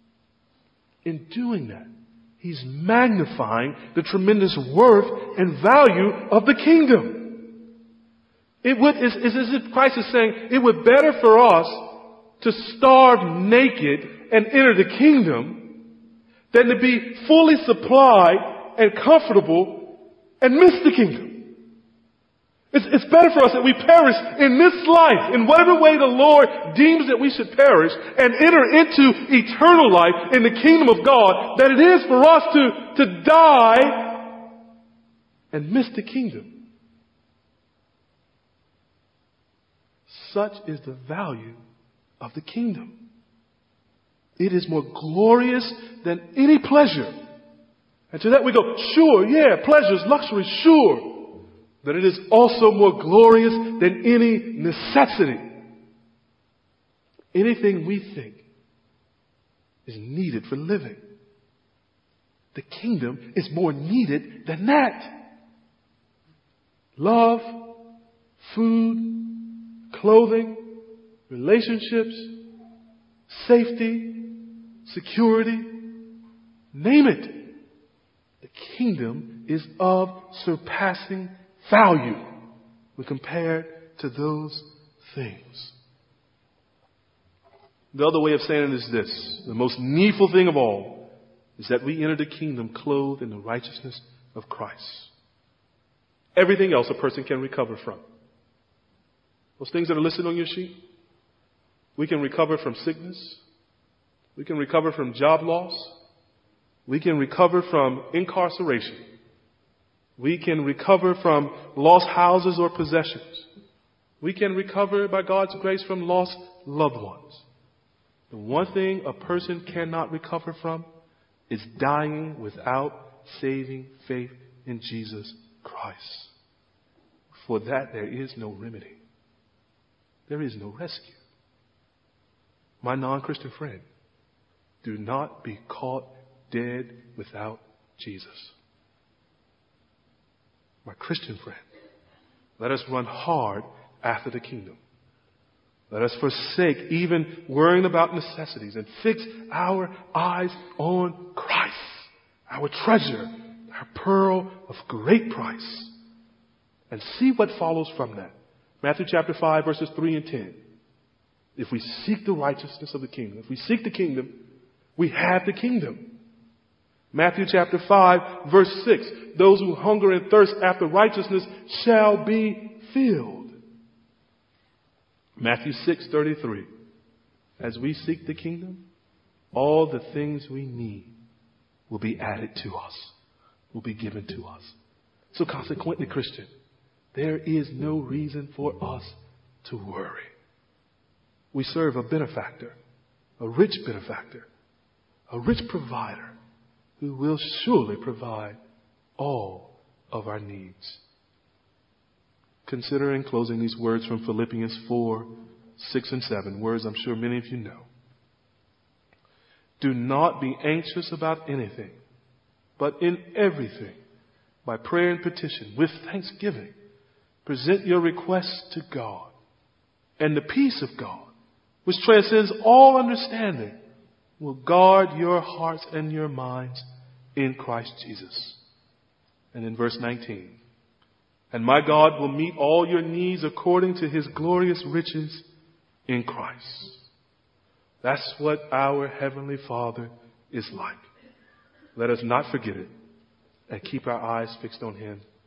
In doing that, He's magnifying the tremendous worth and value of the kingdom. It would, it's, it's as if Christ is saying, it would be better for us to starve naked and enter the kingdom than to be fully supplied and comfortable and miss the kingdom. It's, it's better for us that we perish in this life, in whatever way the Lord deems that we should perish, and enter into eternal life in the kingdom of God, than it is for us to, to die and miss the kingdom. Such is the value of the kingdom. It is more glorious than any pleasure. And to that we go, sure, yeah, pleasures, luxury, sure. But it is also more glorious than any necessity. Anything we think is needed for living. The kingdom is more needed than that. Love, food, clothing, relationships, safety, security, name it. The kingdom is of surpassing value when compared to those things. The other way of saying it is this: the most needful thing of all is that we enter the kingdom clothed in the righteousness of Christ. Everything else a person can recover from. Those things that are listed on your sheet. We can recover from sickness. We can recover from job loss. We can recover from incarceration. We can recover from lost houses or possessions. We can recover, by God's grace, from lost loved ones. The one thing a person cannot recover from is dying without saving faith in Jesus Christ. For that there is no remedy. There is no rescue. My non-Christian friend, do not be caught dead without Jesus. My Christian friend, let us run hard after the kingdom. Let us forsake even worrying about necessities and fix our eyes on Christ, our treasure, our pearl of great price, and see what follows from that. Matthew chapter five, verses three and ten. If we seek the righteousness of the kingdom, if we seek the kingdom, we have the kingdom. Matthew chapter five, verse six. Those who hunger and thirst after righteousness shall be filled. Matthew six, thirty-three. As we seek the kingdom, all the things we need will be added to us, will be given to us. So consequently, Christian, there is no reason for us to worry. We serve a benefactor, a rich benefactor, a rich provider who will surely provide all of our needs. Consider in closing these words from Philippians four, six and seven, words I'm sure many of you know. Do not be anxious about anything, but in everything, by prayer and petition, with thanksgiving, present your requests to God. And the peace of God, which transcends all understanding, will guard your hearts and your minds in Christ Jesus. And in verse nineteen, and my God will meet all your needs according to his glorious riches in Christ. That's what our Heavenly Father is like. Let us not forget it and keep our eyes fixed on him